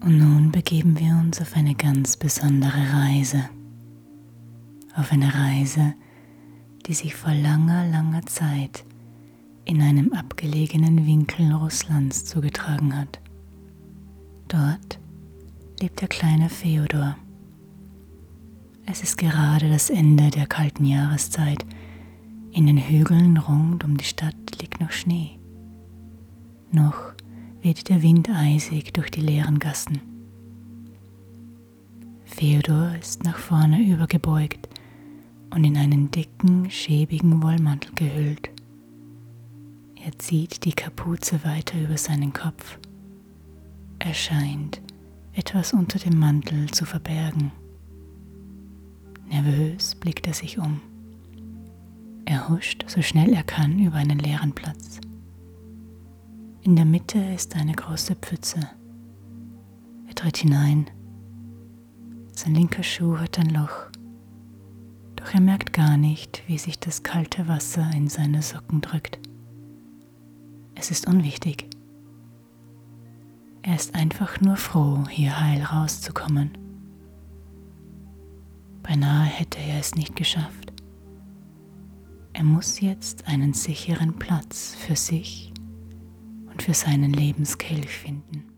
Und nun begeben wir uns auf eine ganz besondere Reise. Auf eine Reise, die sich vor langer, langer Zeit in einem abgelegenen Winkel Russlands zugetragen hat. Dort lebt der kleine Feodor. Es ist gerade das Ende der kalten Jahreszeit. In den Hügeln rund um die Stadt liegt noch Schnee. Noch weht der Wind eisig durch die leeren Gassen. Feodor ist nach vorne übergebeugt und in einen dicken, schäbigen Wollmantel gehüllt. Er zieht die Kapuze weiter über seinen Kopf. Er scheint etwas unter dem Mantel zu verbergen. Nervös blickt er sich um. Er huscht so schnell er kann über einen leeren Platz. In der Mitte ist eine große Pfütze. Er tritt hinein. Sein linker Schuh hat ein Loch. Doch er merkt gar nicht, wie sich das kalte Wasser in seine Socken drückt. Es ist unwichtig. Er ist einfach nur froh, hier heil rauszukommen. Beinahe hätte er es nicht geschafft. Er muss jetzt einen sicheren Platz für sich und für seinen Lebenskelch finden.